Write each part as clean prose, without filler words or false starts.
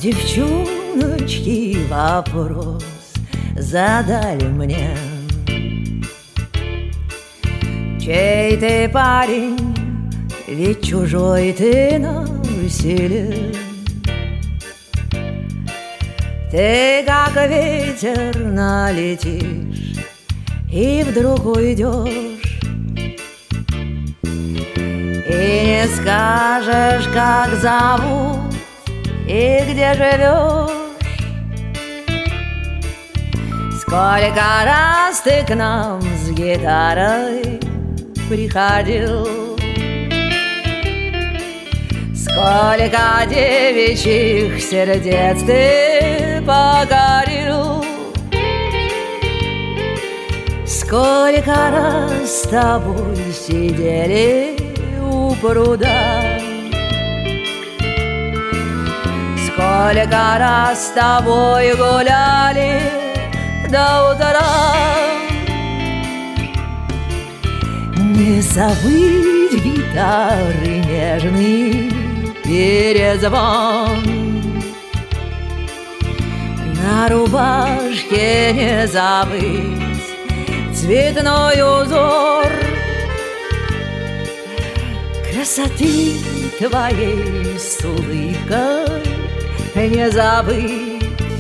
Девчоночки, вопрос задали мне: чей ты парень, ведь чужой ты навселен. Ты как ветер налетишь и вдруг уйдешь, и не скажешь, как зовут и где живешь. Сколько раз ты к нам с гитарой приходил, сколько девичьих сердец ты покорил, сколько раз с тобой сидели у пруда, сколько раз с тобой гуляли до утра. Не забыть гитары нежный перезвон, на рубашке не забыть цветной узор, красоты твоей с улыбкой не забыть.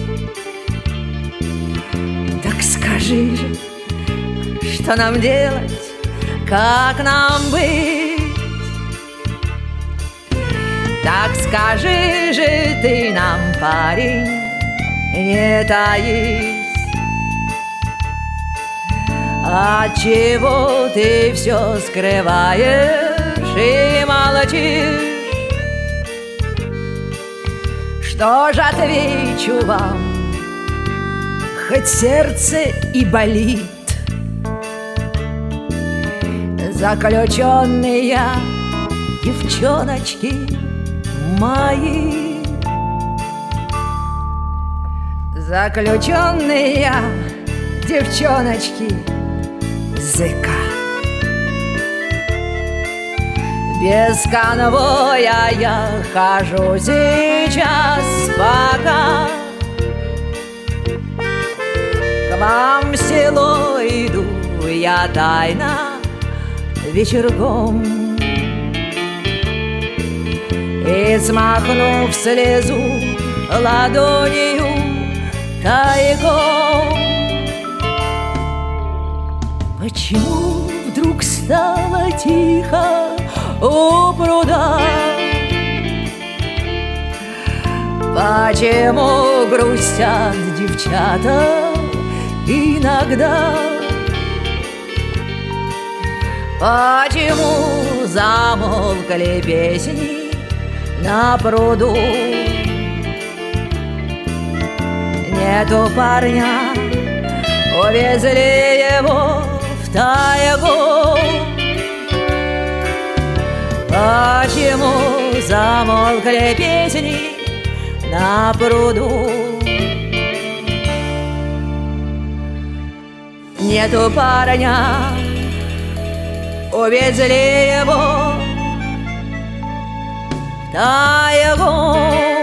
Так скажи же, что нам делать, как нам быть? Так скажи же ты нам, парень, не таись, отчего ты все скрываешь и молчишь? Что ж отвечу вам, хоть сердце и болит, заключенные девчоночки мои, заключенные девчоночки ЗК. Без конвоя я хожу сейчас пока, к вам в село иду я тайно вечерком, и, смахнув слезу ладонью тайком. Почему вдруг стало тихо у пруда? Почему грустят девчата иногда? Почему замолкли песни на пруду? Нету парня, увезли его в тайгу. Почему замолкли песни на пруду? Нету парня, увезли его в тайгу.